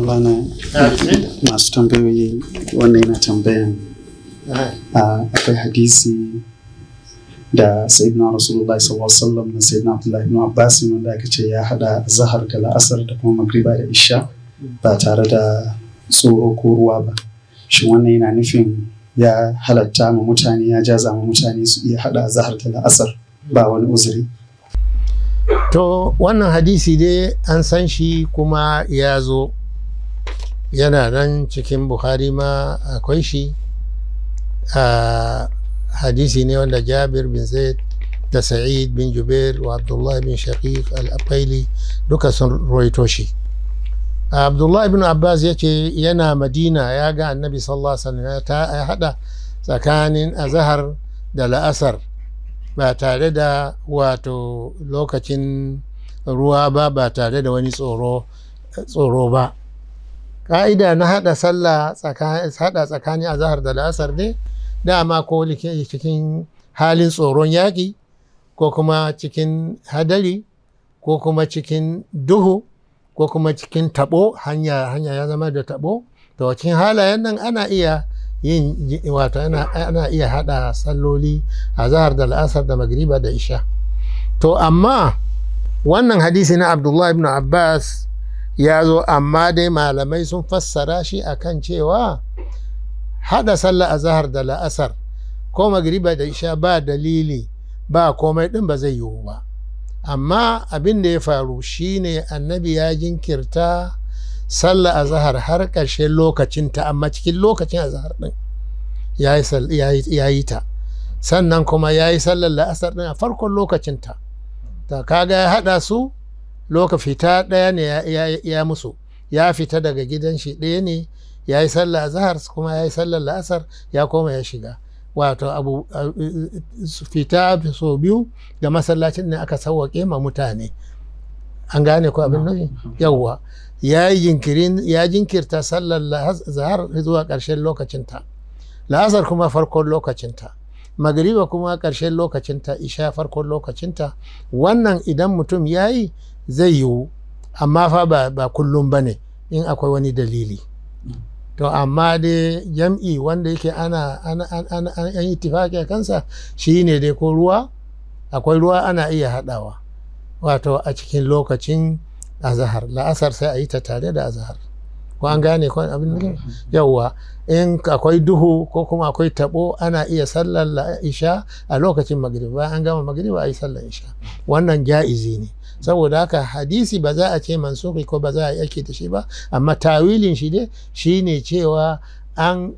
Maulana masu tambayoyi wannan yana tambayan akwai hadisi da sayyidina Rasulullah sallallahu alaihi wasallam na sayyidina Abdullahi ibn Abbas wanda aka ce ya hada zahar da la'asar da kuma magriba da isha ba tare da tsoro ko ruwa ba. Shin wannan yana nufin ya halatta ma mutane, ya jaza ma mutane su iya hada zahar da la'asar ba wani uzuri? To wannan hadisi dai an san shi kuma ya zo yana nan cikin Bukhari ma akwai shi. Hadisi ne wanda Jabir bin Zaid da Sa'id bin Jubair wa Abdullah bin Shaqiq al-Apaili duka sun roito shi. Abdullah bin Abbas ya ce yana Madina ya ga annabi sallallahu alaihi wasallam ya hada tsakanin azhar da la'asar ba tare da wato lokacin ruwa ba tare da wani tsoro ba. Ka'ida na hada sallah tsakanin azhar da la'asar ne dama ko cikin halin tsoron yaƙi ko kuma cikin hadari ko kuma cikin duhu ko kuma cikin tabo, hanya ya zama da tabo, to cikin halayen nan ana iya yin wato ana iya hada salloli azhar da la'asar da magriba da isha. To amma wannan hadisi na Abdullah ibn Abbas ya zo, amma dai malamai sun fassara shi akan cewa hada sallah azhar da la'asar ko magriba da isha ba dalili ba komai din ba zai yiwu ba. Amma abin da ya faru shine annabi ya jinkirta sallah azhar har ƙarshen lokacinta, amma cikin lokacin azhar din ya yi ta, sannan kuma ya yi sallar la'asar din a farkon lokacinta. Ta kaga ya haɗa su fita ɗaya ne ya musu, ya fita daga gidan shi ɗaya ne, ya yi sallar azhar kuma ya yi sallar la'asar ya koma ya shiga, wato abu fita so biyu da masallacin ne aka sauwaƙe ma mutane. An gane ko abin nufi? Yawwa ya jinkirta sallar azhar zuwa ƙarshen lokacinta, la'asar kuma farkon lokacinta, magriba kuma ƙarshen lokacinta, isha farkon lokacinta. Wannan idan mutum ya yi zai yiwu, amma fa ba kullum ba ne in akwai wani dalili. To amma dai jam'i wanda yake ana yi tifaki a kansa shi ne dai ko ruwa, akwai ruwa ana iya haɗawa wato a cikin lokacin azahar, la'asar sai a yi ta tare da azahar. Ko an gane ko abin da yawwa, in akwai duhu ko kuma akwai tabo ana iya sallar isha a lokacin magriba, an gama magriba a yi sallar isha. Wannan ja'izi ne. Saboda haka hadisi ba za a ce mansuki ko ba za a yi aiki da shi ba, amma tawilin shi dai shine cewa an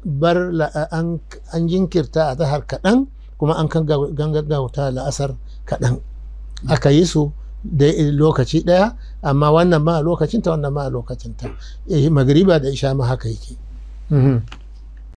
jinkirta a zahar kaɗan kuma an kan gaggauta la'asar kaɗan, aka yi su da lokaci ɗaya, amma wannan ma a lokacinta wannan ma a lokacinta. Magriba da isha ma haka yake.